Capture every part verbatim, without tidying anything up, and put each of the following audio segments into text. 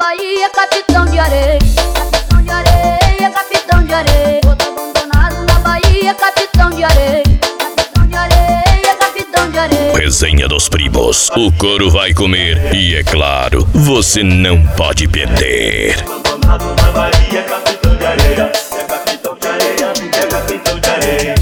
Bahia, capitão de areia. Capitão de areia, capitão de areia. Outro abandonado na Bahia, capitão de areia. Capitão de areia, capitão de areia. Resenha dos primos, o couro vai comer e é claro, você não pode perder. Abandonado na Bahia, capitão de areia. É capitão de areia, é capitão de areia.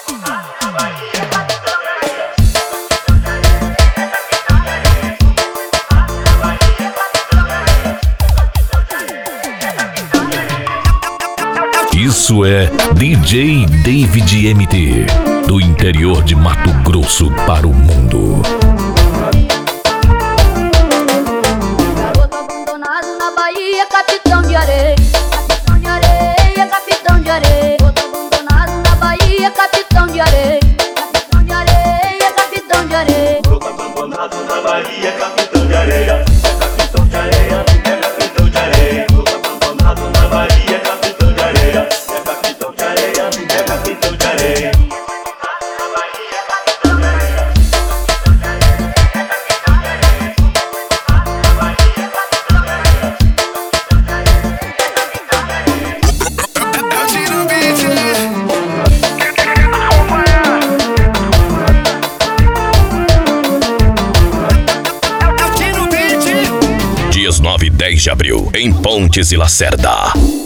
Isso é D J David M T, do interior de Mato Grosso para o mundo. Garoto abandonado na Bahia, capitão de areia. Capitão de areia, capitão de areia. Outro abandonado na Bahia, capitão de areia. Capitão de areia, capitão de areia. Outro abandonado na Bahia, capitão de areia. É capitão de areia, é capitão de areia. Outro abandonado na Bahia, capitão de areia. É capitão de areia, é capitão de areia. Dias nove e dez de abril, em Pontes e Lacerda.